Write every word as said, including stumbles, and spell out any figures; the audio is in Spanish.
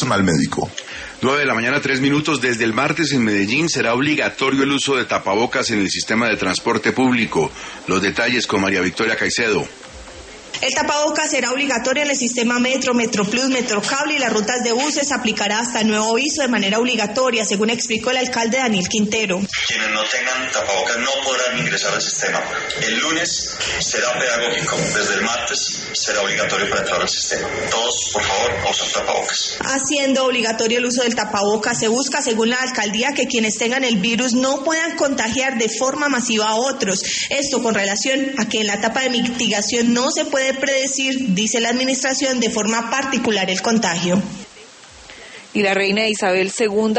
al médico. nueve de la mañana, tres minutos. Desde el martes en Medellín será obligatorio el uso de tapabocas en el sistema de transporte público. Los detalles con María Victoria Caicedo. El tapabocas será obligatorio en el sistema Metro, Metroplus, Metrocable y las rutas de buses. Aplicará hasta el nuevo aviso de manera obligatoria, según explicó el alcalde Daniel Quintero. Quienes no tengan tapabocas no podrán ingresar al sistema. El lunes será pedagógico. Desde el martes será obligatorio para entrar al sistema. Todos, por favor, a usar tapabocas. Haciendo obligatorio el uso del tapabocas, se busca, según la alcaldía, que quienes tengan el virus no puedan contagiar de forma masiva a otros. Esto con relación a que en la etapa de mitigación no se puede predecir, dice la administración, de forma particular el contagio. Y la reina Isabel segunda